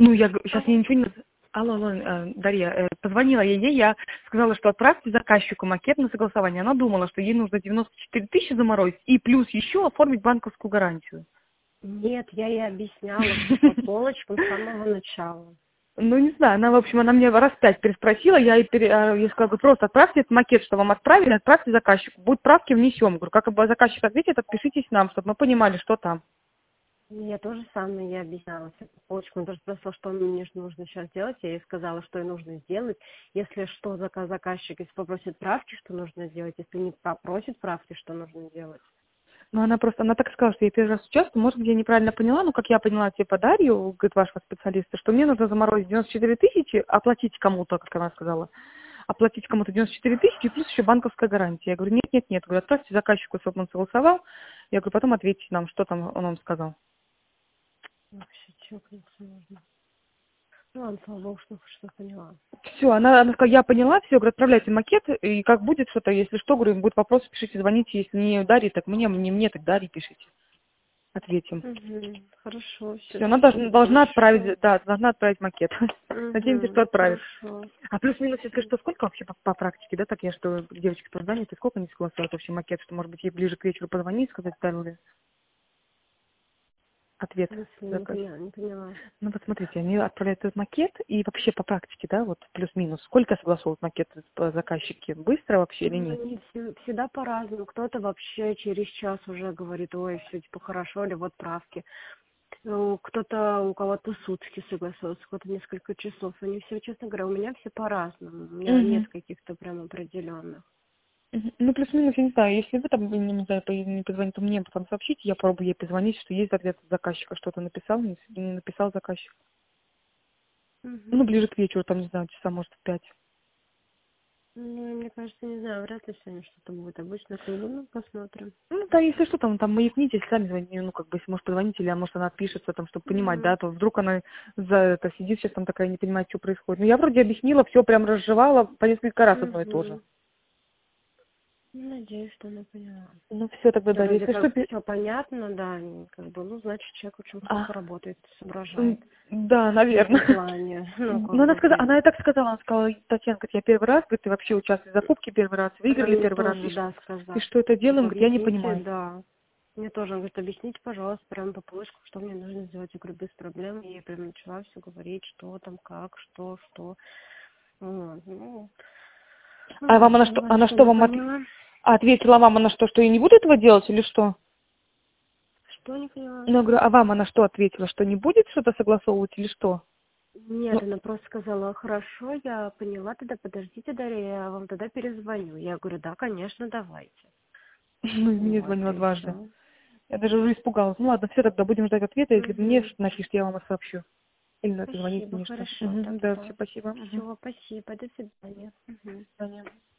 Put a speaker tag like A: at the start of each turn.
A: Ну, сейчас я
B: Алло.
A: ничего не... Алло, алло, Дарья, позвонила я ей, я сказала, что отправьте заказчику макет на согласование. Она думала, что ей нужно 94 тысячи заморозить и плюс еще оформить банковскую гарантию.
B: Нет, я ей объясняла все по полочкам с самого начала.
A: Ну, не знаю, она, в общем, она мне раз 5 переспросила, я сказала, говорю, просто отправьте этот макет, что вам отправили, отправьте заказчику. Будут правки, внесем. Говорю, как бы заказчик ответит, отпишитесь нам, чтобы мы понимали, что там.
B: Я тоже самое ей объясняла все по полочкам. Он тоже спросил, что мне нужно сейчас делать. Я ей сказала, что ей нужно сделать. Если что, заказчик, если попросит правки, что нужно делать. Если не попросит правки, что нужно делать.
A: Ну, она так сказала, что я первый раз участвую, может, я неправильно поняла, но как я поняла, типа, Дарью, говорит, вашего специалиста, что мне нужно заморозить 94 тысячи, оплатить кому-то, как она сказала, оплатить кому-то 94 тысячи, плюс еще банковская гарантия. Я говорю, нет, говорю, отправьте заказчику, чтобы он согласовал. Я говорю, потом ответьте нам, что там он вам сказал.
B: Вообще, чокнуться нужно. Ну ладно, слава богу, что поняла.
A: Все, она сказала, я поняла, все, говорю, отправляйте макет, и как будет что-то, если что, говорю, будет вопрос, пишите, звоните, если не Дарье, так мне, так Дарье пишите, ответим.
B: Угу. Хорошо, все,
A: Все, она
B: спасибо
A: должна
B: большое.
A: отправить, да, должна отправить макет. Надеемся, что
B: Угу.
A: отправит.
B: Хорошо.
A: А плюс-минус, если
B: Спасибо.
A: что, сколько вообще по практике, да, так я что, девочки тоже заняты, сколько они согласовывают вообще макет, что, может быть, ей ближе к вечеру позвонить, сказать, здоровье, ответ
B: В смысле,
A: заказчик.
B: не поняла.
A: Ну, вот смотрите, они отправляют этот макет, и вообще по практике, да, вот плюс-минус, сколько согласовывают макет заказчики? Быстро вообще или
B: Ну,
A: нет?
B: они всегда по-разному. Кто-то вообще через час уже говорит, ой, все типа хорошо, или вот правки. Ну, кто-то, у кого-то сутки согласуется, кто-то несколько часов. Они все, честно говоря, у меня все по-разному. У меня нет
A: Угу.
B: каких-то прям определенных.
A: Ну, плюс-минус, я не знаю, если вы там, не знаю, не позвоните, то мне потом сообщите, я пробую ей позвонить, что есть ответ от заказчика, что-то написал, не написал заказчик. Ну,
B: Угу.
A: ближе к вечеру, там, не знаю, часа, может, в 5.
B: Ну, мне кажется, не знаю, вряд ли сегодня что-то будет. Обычно, как бы, ну, посмотрим.
A: Ну, да, если что, там маякните, если сами звоните, ну, как бы, если может позвонить, или, может, она отпишется, там, чтобы понимать,
B: Ну,
A: да, то вдруг она за это сидит сейчас там такая, не понимает, что происходит. Ну, я вроде объяснила, все прям разжевала по несколько раз одно и то же.
B: угу. Надеюсь, что она поняла.
A: Ну, все тогда, Дарья,
B: Вроде
A: если что,
B: как все понятно, да, как бы, ну, значит, человек очень
A: А,
B: плохо работает, соображает
A: да,
B: в этом
A: наверное.
B: плане. Ну, как
A: Ну,
B: бы, то есть,
A: она и так сказала, она сказала, Татьяна, говорит, я первый раз, говорит, ты вообще участвуешь в закупке первый раз,
B: она
A: выиграли
B: мне
A: первый раз,
B: тоже, да,
A: и
B: сказала.
A: что это делаем,
B: Типа,
A: говорит, я не
B: объясните,
A: понимаю.
B: да. Мне тоже, он говорит, объясните, пожалуйста, прямо по полочкам, что мне нужно сделать. Я говорю, без проблем. И я прям начала все говорить, что там, как, что. Вот,
A: А вам
B: ладно, ладно,
A: она
B: что
A: что
B: она
A: вам
B: поняла.
A: ответила вам, она что я не буду этого делать или что?
B: Что не поняла?
A: Ну, я говорю, а вам она что ответила, что не будет что-то согласовывать или что?
B: Нет,
A: Ну,
B: она просто сказала, хорошо, я поняла, тогда подождите, Дарья, я вам тогда перезвоню. Я говорю, да, конечно, давайте.
A: ну, мне
B: Вот,
A: звонила
B: и
A: дважды.
B: все.
A: Я даже уже испугалась. Ну, ладно, все, тогда будем ждать ответа. Если мне
B: Угу.
A: что-то напишите, я вам сообщу. Или позвоните
B: Спасибо,
A: мне что.
B: хорошо
A: Да, все,
B: тогда.
A: спасибо.
B: Все, спасибо, до свидания. Угу.
A: До свидания.